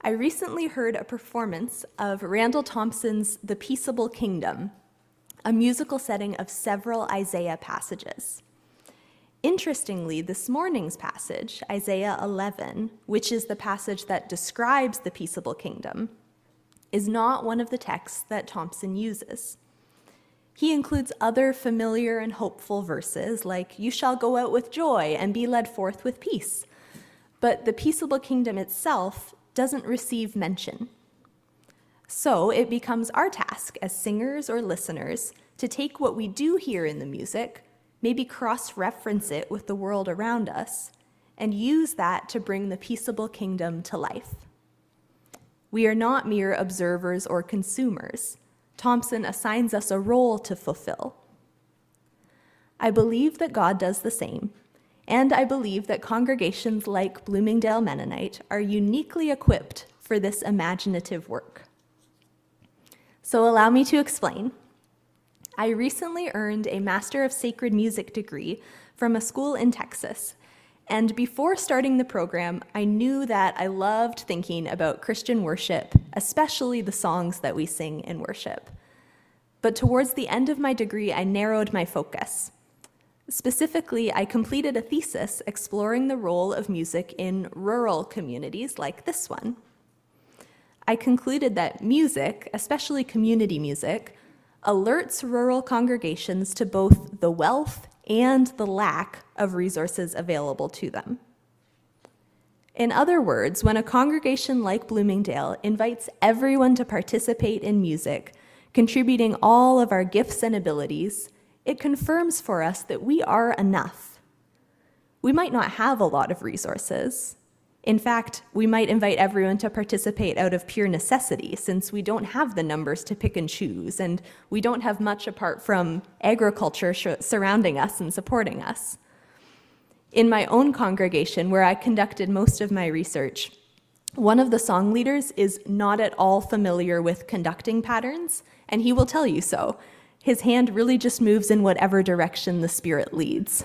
I recently heard a performance of Randall Thompson's The Peaceable Kingdom, a musical setting of several Isaiah passages. Interestingly, this morning's passage, Isaiah 11, which is the passage that describes the peaceable kingdom, is not one of the texts that Thompson uses. He includes other familiar and hopeful verses like, "You shall go out with joy and be led forth with peace." But the peaceable kingdom itself doesn't receive mention. So it becomes our task as singers or listeners to take what we do hear in the music, maybe cross-reference it with the world around us, and use that to bring the peaceable kingdom to life. We are not mere observers or consumers. Thompson assigns us a role to fulfill. I believe that God does the same, and I believe that congregations like Bloomingdale Mennonite are uniquely equipped for this imaginative work. So allow me to explain. I recently earned a Master of Sacred Music degree from a school in Texas, and before starting the program, I knew that I loved thinking about Christian worship, especially the songs that we sing in worship. But towards the end of my degree, I narrowed my focus. Specifically, I completed a thesis exploring the role of music in rural communities like this one. I concluded that music, especially community music, alerts rural congregations to both the wealth and the lack of resources available to them. In other words, when a congregation like Bloomingdale invites everyone to participate in music, contributing all of our gifts and abilities, it confirms for us that we are enough. We might not have a lot of resources. In fact, we might invite everyone to participate out of pure necessity, since we don't have the numbers to pick and choose, and we don't have much apart from agriculture surrounding us and supporting us. In my own congregation, where I conducted most of my research, one of the song leaders is not at all familiar with conducting patterns, and he will tell you so. His hand really just moves in whatever direction the Spirit leads.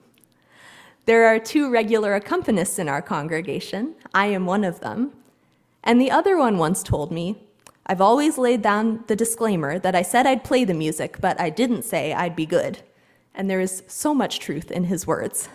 There are 2 regular accompanists in our congregation. I am one of them. And the other one once told me, "I've always laid down the disclaimer that I said I'd play the music, but I didn't say I'd be good." And there is so much truth in his words.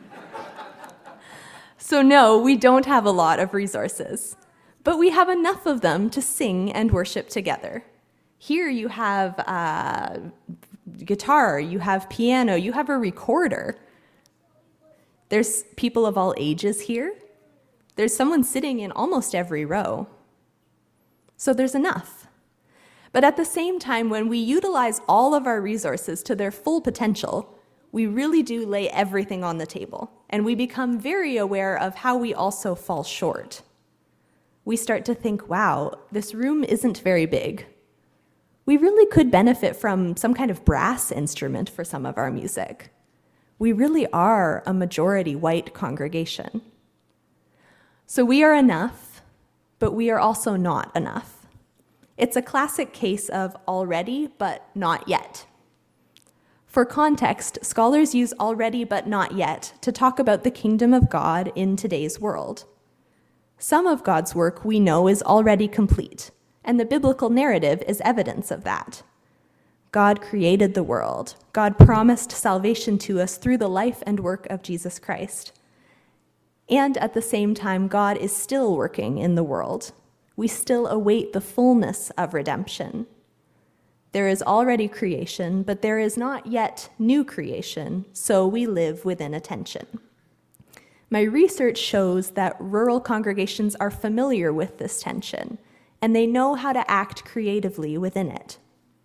So no, we don't have a lot of resources, but we have enough of them to sing and worship together. Here you have guitar, you have piano, you have a recorder. There's people of all ages here. There's someone sitting in almost every row. So there's enough. But at the same time, when we utilize all of our resources to their full potential, we really do lay everything on the table, and we become very aware of how we also fall short. We start to think, wow, this room isn't very big. We really could benefit from some kind of brass instrument for some of our music. We really are a majority white congregation. So we are enough, but we are also not enough. It's a classic case of already, but not yet. For context, scholars use already, but not yet to talk about the kingdom of God in today's world. Some of God's work we know is already complete, and the biblical narrative is evidence of that. God created the world. God promised salvation to us through the life and work of Jesus Christ. And at the same time, God is still working in the world. We still await the fullness of redemption. There is already creation, but there is not yet new creation, so we live within a tension. My research shows that rural congregations are familiar with this tension, and they know how to act creatively within it.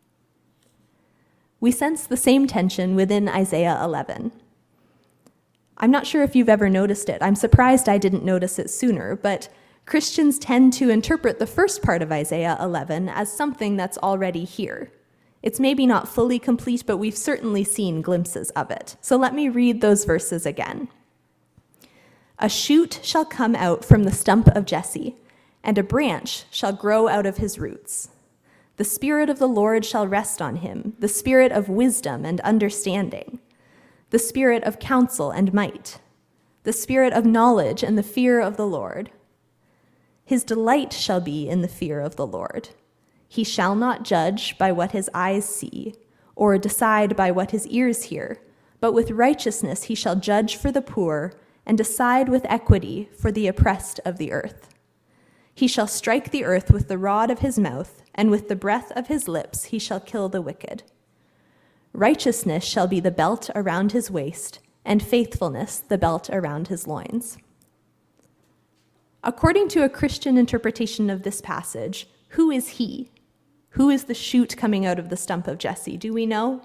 We sense the same tension within Isaiah 11. I'm not sure if you've ever noticed it. I'm surprised I didn't notice it sooner, but Christians tend to interpret the first part of Isaiah 11 as something that's already here. It's maybe not fully complete, but we've certainly seen glimpses of it. So let me read those verses again. "A shoot shall come out from the stump of Jesse, and a branch shall grow out of his roots. The Spirit of the Lord shall rest on him, the Spirit of wisdom and understanding, the Spirit of counsel and might, the Spirit of knowledge and the fear of the Lord. His delight shall be in the fear of the Lord. He shall not judge by what his eyes see, or decide by what his ears hear, but with righteousness he shall judge for the poor and decide with equity for the oppressed of the earth. He shall strike the earth with the rod of his mouth, and with the breath of his lips he shall kill the wicked. Righteousness shall be the belt around his waist, and faithfulness the belt around his loins. According to a Christian interpretation of this passage, who is he? Who is the shoot coming out of the stump of Jesse? Do we know?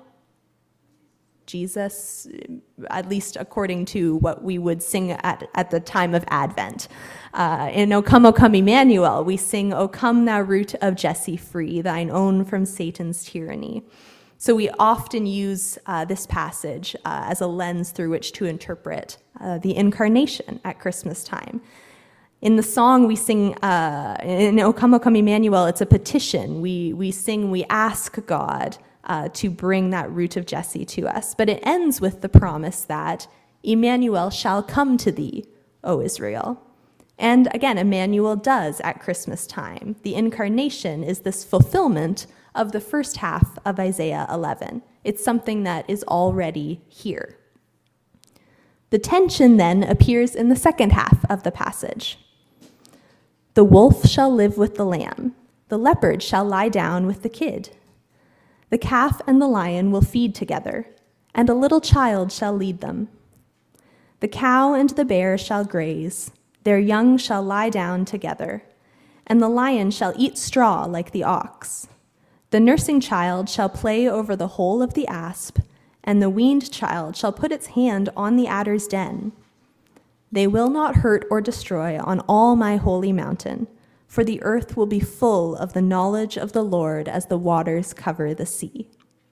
Jesus, at least according to what we would sing at the time of Advent. In O Come, Emmanuel, we sing, O come, thou root of Jesse, free thine own from Satan's tyranny. So we often use this passage as a lens through which to interpret the incarnation at Christmas time. In the song we sing, in O Come, Emmanuel, it's a petition. We sing, we ask God to bring that root of Jesse to us. But it ends with the promise that Emmanuel shall come to thee, O Israel. And again, Emmanuel does at Christmas time. The incarnation is this fulfillment of the first half of Isaiah 11. It's something that is already here. The tension then appears in the second half of the passage. The wolf shall live with the lamb. The leopard shall lie down with the kid. The calf and the lion will feed together, and a little child shall lead them. The cow and the bear shall graze. Their young shall lie down together, and the lion shall eat straw like the ox. The nursing child shall play over the hole of the asp, and the weaned child shall put its hand on the adder's den. They will not hurt or destroy on all my holy mountain, for the earth will be full of the knowledge of the Lord as the waters cover the sea.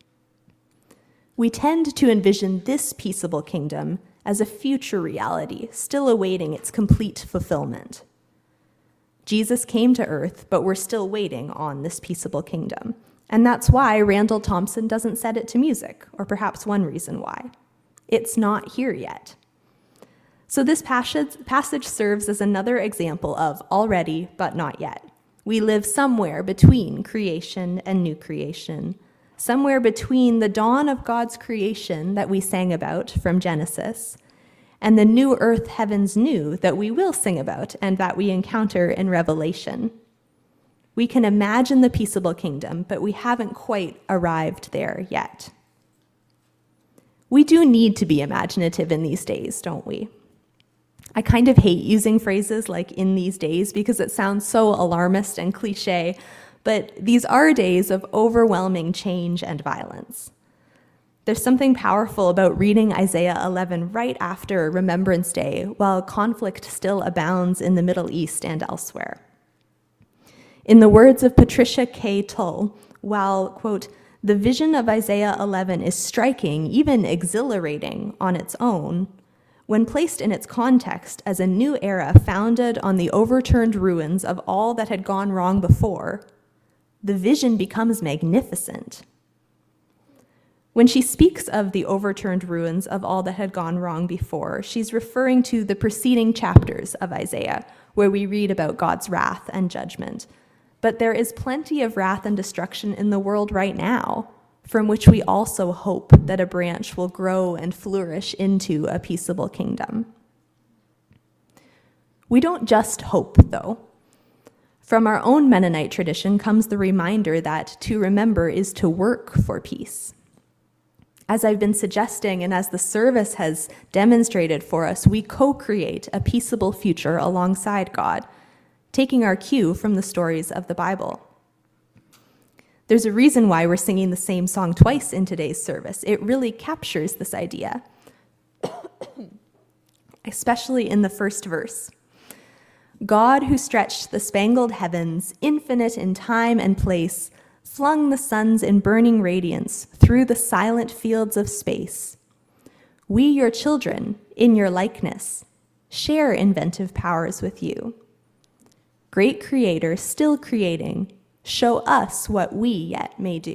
We tend to envision this peaceable kingdom as a future reality, still awaiting its complete fulfillment. Jesus came to earth, but we're still waiting on this peaceable kingdom. And that's why Randall Thompson doesn't set it to music, or perhaps one reason why. It's not here yet. So this passage serves as another example of already, but not yet. We live somewhere between creation and new creation, somewhere between the dawn of God's creation that we sang about from Genesis and the new earth, heavens new that we will sing about and that we encounter in Revelation. We can imagine the peaceable kingdom, but we haven't quite arrived there yet. We do need to be imaginative in these days, don't we? I kind of hate using phrases like in these days because it sounds so alarmist and cliche, but these are days of overwhelming change and violence. There's something powerful about reading Isaiah 11 right after Remembrance Day while conflict still abounds in the Middle East and elsewhere. In the words of Patricia K. Tull, while, quote, the vision of Isaiah 11 is striking, even exhilarating on its own, when placed in its context as a new era founded on the overturned ruins of all that had gone wrong before, the vision becomes magnificent. When she speaks of the overturned ruins of all that had gone wrong before, she's referring to the preceding chapters of Isaiah, where we read about God's wrath and judgment. But there is plenty of wrath and destruction in the world right now, from which we also hope that a branch will grow and flourish into a peaceable kingdom. We don't just hope, though. From our own Mennonite tradition comes the reminder that to remember is to work for peace. As I've been suggesting, and as the service has demonstrated for us, we co-create a peaceable future alongside God, taking our cue from the stories of the Bible. There's a reason why we're singing the same song twice in today's service. It really captures this idea, especially in the first verse. God who stretched the spangled heavens, infinite in time and place, flung the suns in burning radiance through the silent fields of space. We, your children, in your likeness, share inventive powers with you. Great Creator, still creating, show us what we yet may do.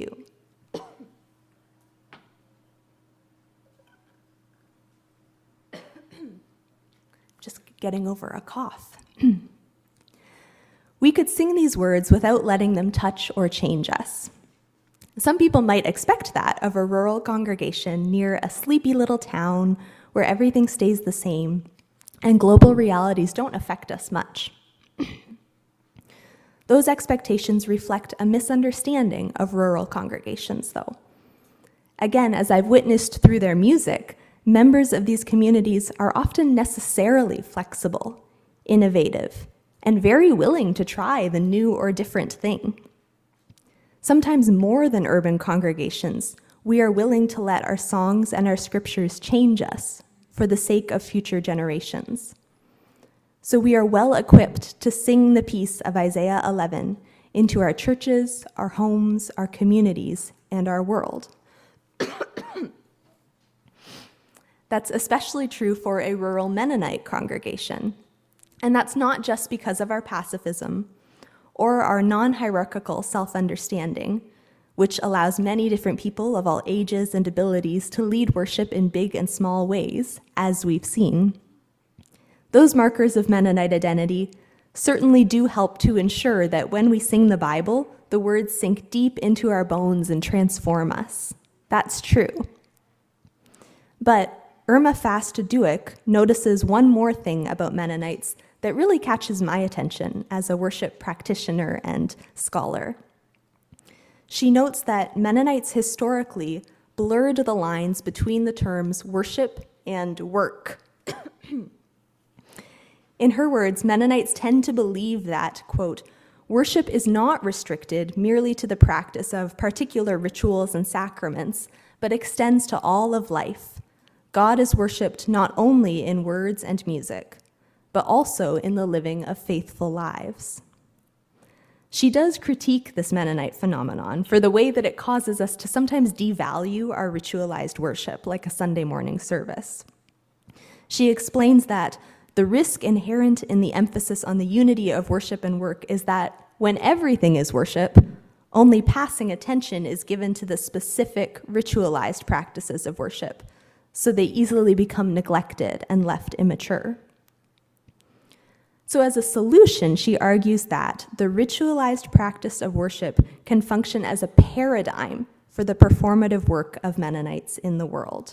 Just getting over a cough. We could sing these words without letting them touch or change us. Some people might expect that of a rural congregation near a sleepy little town where everything stays the same and global realities don't affect us much. Those expectations reflect a misunderstanding of rural congregations, though. Again, as I've witnessed through their music, members of these communities are often necessarily flexible, innovative, and very willing to try the new or different thing. Sometimes more than urban congregations, we are willing to let our songs and our scriptures change us for the sake of future generations. So we are well equipped to sing the piece of Isaiah 11 into our churches, our homes, our communities, and our world. That's especially true for a rural Mennonite congregation. And that's not just because of our pacifism or our non-hierarchical self-understanding, which allows many different people of all ages and abilities to lead worship in big and small ways, as we've seen. Those markers of Mennonite identity certainly do help to ensure that when we sing the Bible, the words sink deep into our bones and transform us. That's true. But Irma Fast Duick notices one more thing about Mennonites that really catches my attention as a worship practitioner and scholar. She notes that Mennonites historically blurred the lines between the terms worship and work. In her words, Mennonites tend to believe that, quote, worship is not restricted merely to the practice of particular rituals and sacraments, but extends to all of life. God is worshipped not only in words and music, but also in the living of faithful lives. She does critique this Mennonite phenomenon for the way that it causes us to sometimes devalue our ritualized worship, like a Sunday morning service. She explains that the risk inherent in the emphasis on the unity of worship and work is that when everything is worship, only passing attention is given to the specific ritualized practices of worship, so they easily become neglected and left immature. So as a solution, she argues that the ritualized practice of worship can function as a paradigm for the performative work of Mennonites in the world.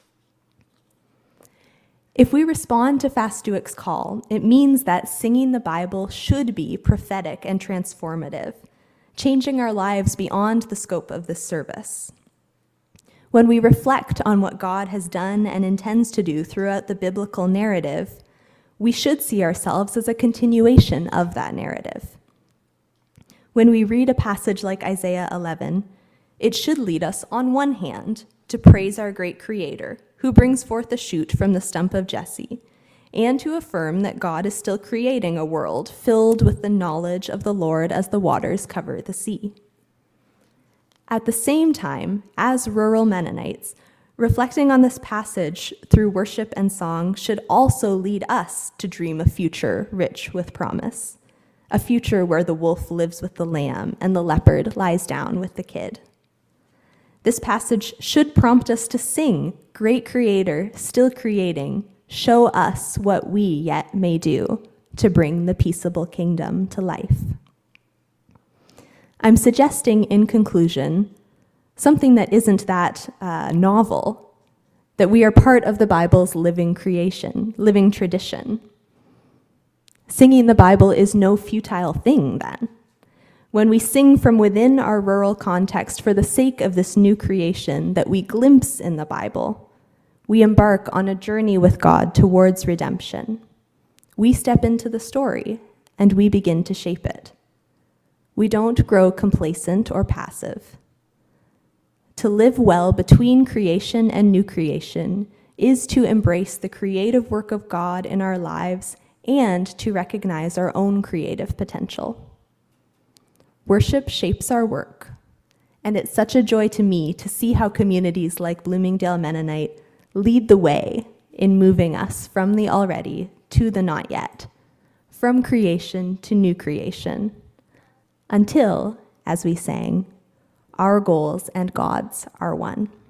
If we respond to Fast Duick's call, it means that singing the Bible should be prophetic and transformative, changing our lives beyond the scope of this service. When we reflect on what God has done and intends to do throughout the biblical narrative, we should see ourselves as a continuation of that narrative. When we read a passage like Isaiah 11, it should lead us, on one hand, to praise our great Creator, who brings forth a shoot from the stump of Jesse, and to affirm that God is still creating a world filled with the knowledge of the Lord as the waters cover the sea. At the same time, as rural Mennonites, reflecting on this passage through worship and song should also lead us to dream a future rich with promise, a future where the wolf lives with the lamb and the leopard lies down with the kid. This passage should prompt us to sing, "Great Creator, still creating, show us what we yet may do to bring the peaceable kingdom to life." I'm suggesting, in conclusion, something that isn't that novel, that we are part of the Bible's living creation, living tradition. Singing the Bible is no futile thing, then. When we sing from within our rural context for the sake of this new creation that we glimpse in the Bible, we embark on a journey with God towards redemption. We step into the story, and we begin to shape it. We don't grow complacent or passive. To live well between creation and new creation is to embrace the creative work of God in our lives and to recognize our own creative potential. Worship shapes our work, and it's such a joy to me to see how communities like Bloomingdale Mennonite lead the way in moving us from the already to the not yet, from creation to new creation, until, as we sang, our goals and God's are one.